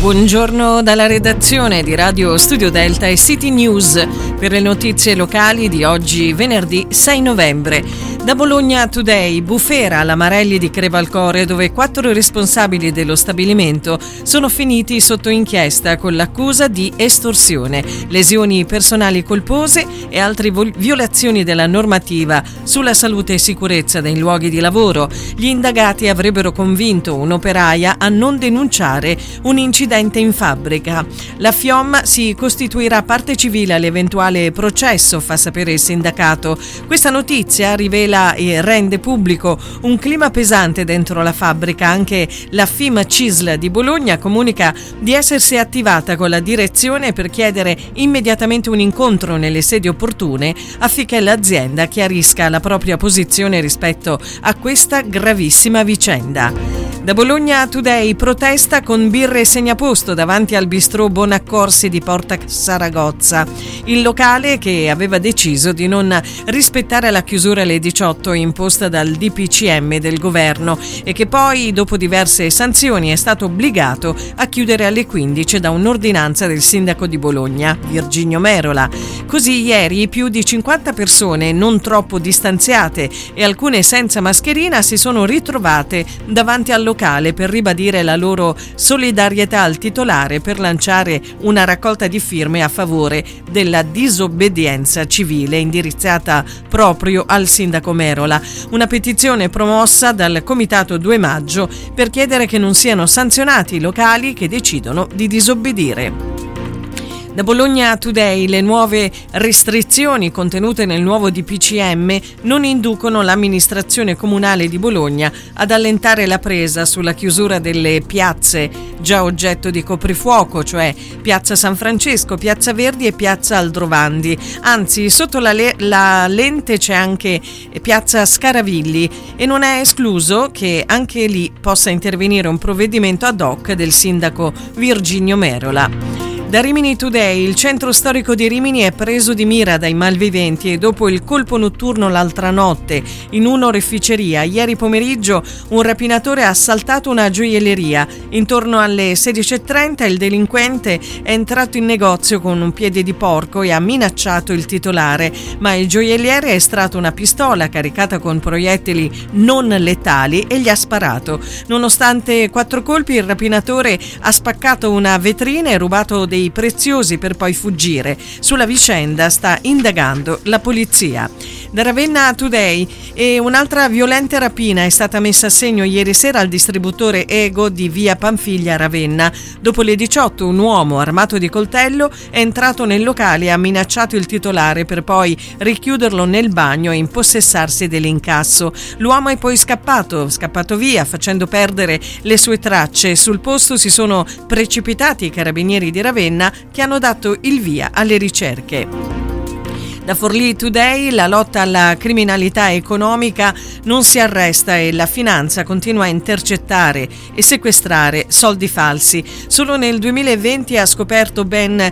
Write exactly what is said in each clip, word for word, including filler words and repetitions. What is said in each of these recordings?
Buongiorno dalla redazione di Radio Studio Delta e City News per le notizie locali di oggi venerdì sei novembre. Da Bologna Today, bufera alla Marelli di Crevalcore, dove quattro responsabili dello stabilimento sono finiti sotto inchiesta con l'accusa di estorsione, lesioni personali colpose e altre violazioni della normativa sulla salute e sicurezza dei luoghi di lavoro. Gli indagati avrebbero convinto un'operaia a non denunciare un incidente in fabbrica. La FIOM si costituirà parte civile all'eventuale processo, fa sapere il sindacato. Questa notizia rivela e rende pubblico un clima pesante dentro la fabbrica. Anche la F I M C I S L di Bologna comunica di essersi attivata con la direzione per chiedere immediatamente un incontro nelle sedi opportune affinché l'azienda chiarisca la propria posizione rispetto a questa gravissima vicenda. Da Bologna Today, protesta con birre e segnaposto davanti al bistrò Bonaccorsi di Porta Saragozza, il locale che aveva deciso di non rispettare la chiusura alle diciotto imposta dal D P C M del governo e che poi, dopo diverse sanzioni, è stato obbligato a chiudere alle quindici da un'ordinanza del sindaco di Bologna, Virginio Merola. Così ieri più di cinquanta persone non troppo distanziate e alcune senza mascherina si sono ritrovate davanti al locale per ribadire la loro solidarietà al titolare per lanciare una raccolta di firme a favore della disobbedienza civile indirizzata proprio al sindaco Merola. Una petizione promossa dal Comitato due Maggio per chiedere che non siano sanzionati i locali che decidono di disobbedire. Da Bologna Today, le nuove restrizioni contenute nel nuovo D P C M non inducono l'amministrazione comunale di Bologna ad allentare la presa sulla chiusura delle piazze già oggetto di coprifuoco, cioè Piazza San Francesco, Piazza Verdi e Piazza Aldrovandi. Anzi, sotto la, le- la lente c'è anche Piazza Scaravilli e non è escluso che anche lì possa intervenire un provvedimento ad hoc del sindaco Virginio Merola. Da Rimini Today, il centro storico di Rimini è preso di mira dai malviventi e dopo il colpo notturno l'altra notte in un'oreficeria, ieri pomeriggio un rapinatore ha assaltato una gioielleria. Intorno alle sedici e trenta il delinquente è entrato in negozio con un piede di porco e ha minacciato il titolare, ma il gioielliere ha estratto una pistola caricata con proiettili non letali e gli ha sparato. Nonostante quattro colpi, il rapinatore ha spaccato una vetrina e rubato dei preziosi per poi fuggire. Sulla vicenda sta indagando la polizia. Da Ravenna Today, e un'altra violenta rapina è stata messa a segno ieri sera al distributore Ego di via Panfiglia a Ravenna. Dopo le diciotto un uomo armato di coltello è entrato nel locale e ha minacciato il titolare per poi richiuderlo nel bagno e impossessarsi dell'incasso. L'uomo è poi scappato, scappato via facendo perdere le sue tracce. Sul posto si sono precipitati i carabinieri di Ravenna che hanno dato il via alle ricerche. Da Forlì Today, la lotta alla criminalità economica non si arresta e la finanza continua a intercettare e sequestrare soldi falsi. Solo nel duemilaventi ha scoperto ben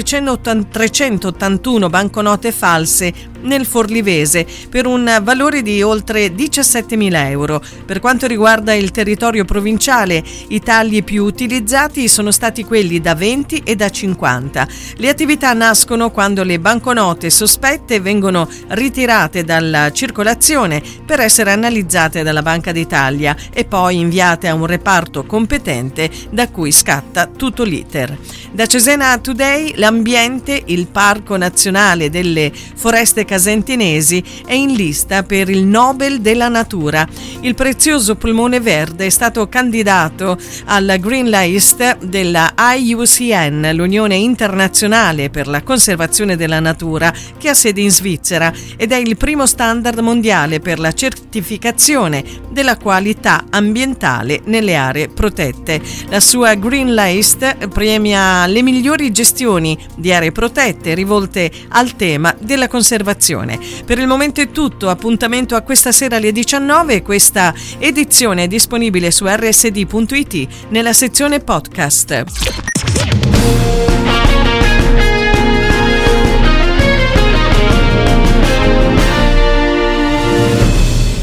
trecentottantuno banconote false nel Forlivese per un valore di oltre diciassettemila euro. Per quanto riguarda il territorio provinciale, i tagli più utilizzati sono stati quelli da venti e da cinquanta. Le attività nascono quando le banconote sospette vengono ritirate dalla circolazione per essere analizzate dalla Banca d'Italia e poi inviate a un reparto competente da cui scatta tutto l'iter. Da Cesena Today, l'ambiente, il Parco Nazionale delle Foreste Casentinesi è in lista per il Nobel della Natura. Il prezioso polmone verde è stato candidato alla Green List della I U C N, l'Unione Internazionale per la Conservazione della Natura, che ha sede in Svizzera ed è il primo standard mondiale per la certificazione della qualità ambientale nelle aree protette. La sua Green List premia le migliori gestioni di aree protette rivolte al tema della conservazione. Per il momento è tutto, appuntamento a questa sera alle diciannove. Questa edizione è disponibile su r s d punto i t nella sezione podcast.